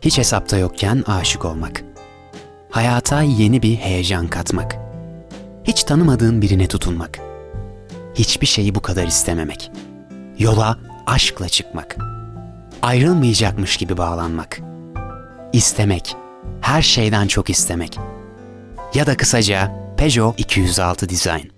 Hiç hesapta yokken aşık olmak. Hayata yeni bir heyecan katmak. Hiç tanımadığın birine tutunmak. Hiçbir şeyi bu kadar istememek. Yola aşkla çıkmak. Ayrılmayacakmış gibi bağlanmak. İstemek. Her şeyden çok istemek. Ya da kısaca Peugeot 206 Design.